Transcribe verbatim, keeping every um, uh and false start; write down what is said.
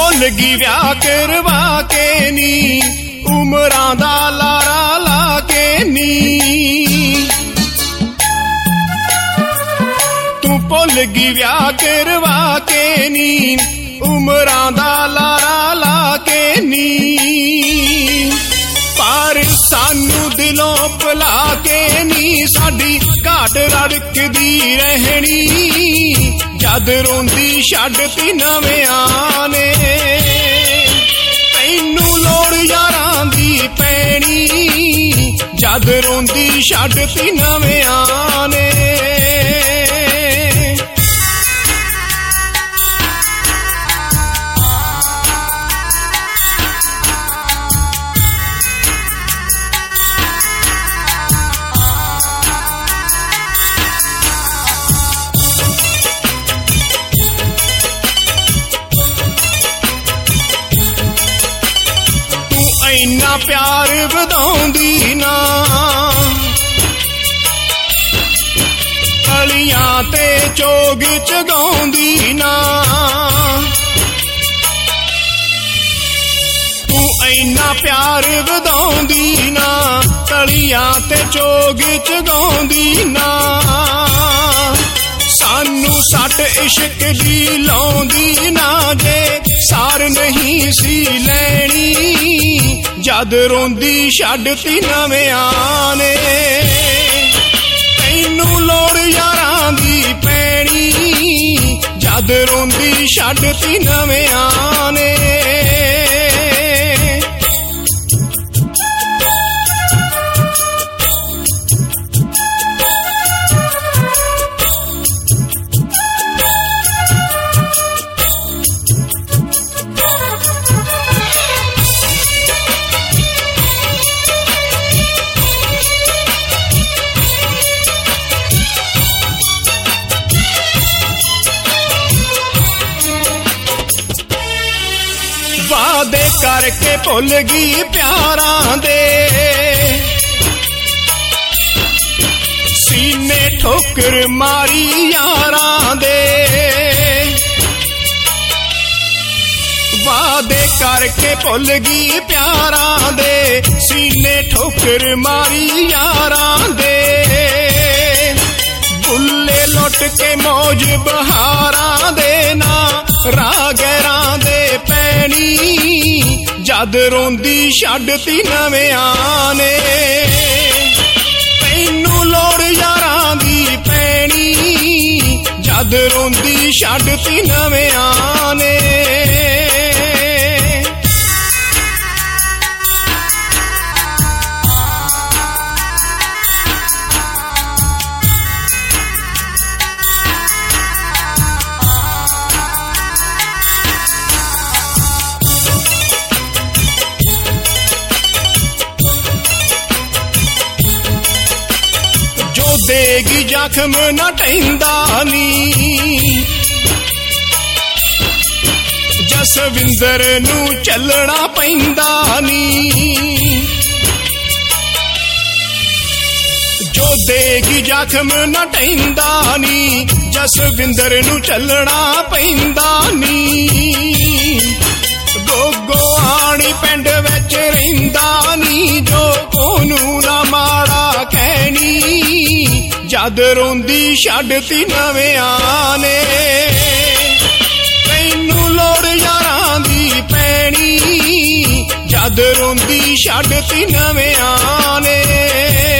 ਭੁੱਲ ਗਈ ਵਿਆਹ ਕਰਵਾ ਕੇ ਨੀ, ਉਮਰਾਂ ਦਾ ਲਾਰਾ ਲਾ ਕੇ ਨੀ। ਤੂੰ ਭੁੱਲ ਗਈ ਵਿਆਹ ਕਰਵਾ ਕੇ ਨੀ, ਉਮਰਾਂ ਦਾ ਲਾਰਾ ਲਾ ਕੇ ਨੀ। ਪਰ ਸਾਨੂੰ ਦਿਲੋਂ ਭੁਲਾ ਕੇ ਨੀ, ਸਾਡੀ ਘਾਟ ਰੜਕਦੀ ਰਹਿਣੀ। ਜਦ ਰੋਂਦੀ ਛੱਡਤੀ ਨਵਿਆਂ ਨੇ, ਤੈਨੂੰ ਲੋੜ ਯਾਰਾਂ ਦੀ ਪੈਣੀ। ਜਦ ਰੋਂਦੀ ਛੱਡਤੀ ਨਵਿਆਂ ਨੇ। ਇੰਨਾ ਪਿਆਰ ਵਧਾਉਂਦੀ ਨਾ, ਕਲੀਆਂ ਤੇ ਚੋਗ ਚਗਾਉਂਦੀ ਨਾ। ਤੂੰ ਇੰਨਾ ਪਿਆਰ ਵਧਾਉਂਦੀ ਨਾ, ਕਲੀਆਂ ਤੇ ਚੋਗ ਚਗਾਉਂਦੀ ਨਾ। ਸਾਨੂੰ ਸੱਟ ਇਸ਼ਕ ਦੀ ਲਾਉਂਦੀ ਨਾ, ਜੇ ਸਾਰ ਨਹੀਂ ਸੀ ਲੈਣੀ। ਜਦ ਰੋਂਦੀ ਛੱਡਤੀ ਨਵਿਆਂ ਨੇ, ਤੈਨੂੰ ਲੋੜ ਯਾਰਾਂ ਦੀ ਪੈਣੀ। ਜਦ ਰੋਂਦੀ ਛੱਡਤੀ ਨਵਿਆਂ ਨੇ। ਵਾਅਦੇ ਕਰਕੇ ਭੁੱਲ ਗਈ ਪਿਆਰਾਂ ਦੇ, ਸੀਨੇ ਠੋਕਰ ਮਾਰੀ ਯਾਰਾਂ ਦੇ। ਵਾਅਦੇ ਕਰਕੇ ਭੁੱਲ ਗਈ ਪਿਆਰਾਂ ਦੇ, ਸੀਨੇ ਠੋਕਰ ਮਾਰੀ ਯਾਰਾਂ ਦੇ। ਬੁੱਲੇ ਲੁੱਟ ਕੇ ਮੌਜ ਬਹਾਰਾਂ ਦੇ, ਨਾ ਰਾਹ ਗੈਰਾਂ ਦੇ ਪੈਣੀ। ਜਦ ਰੋਂਦੀ ਛੱਡਤੀ ਨਵਿਆਂ ਨੇ, ਤੈਨੂੰ ਲੋੜ ਯਾਰਾਂ ਦੀ ਪੈਣੀ। ਜਦ ਰੋਂਦੀ ਛੱਡਤੀ ਨਵਿਆਂ ਨੇ। ਦੇਗੀ ਜ਼ਖਮ ਨਾ ਢਹਿੰਦਾ ਨੀ, ਜਸਵਿੰਦਰ ਨੂੰ ਚੱਲਣਾ ਪੈਂਦਾ ਨੀ। ਜੋ ਦੇਗੀ ਜ਼ਖਮ ਨਾ ਢਹਿੰਦਾ ਨੀ, ਜਸਵਿੰਦਰ ਨੂੰ ਚੱਲਣਾ ਪੈਂਦਾ ਨੀ। ਗੋਗੋ ਆਣੀ ਪਿੰਡ ਵਿੱਚ ਰਹਿੰਦਾ ਨੀ, ਜੋ ਉਹਨੂੰ ਨਾ ਮਾੜਾ ਕਹਿਣੀ। ਜਦ ਰੋਂਦੀ ਛੱਡਤੀ ਨਵਿਆਂ ਨੇ, ਤੈਨੂੰ ਲੋੜ ਯਾਰਾਂ ਦੀ ਪੈਣੀ। ਜਦ ਰੋਂਦੀ ਛੱਡਤੀ ਨਵਿਆਂ ਨੇ।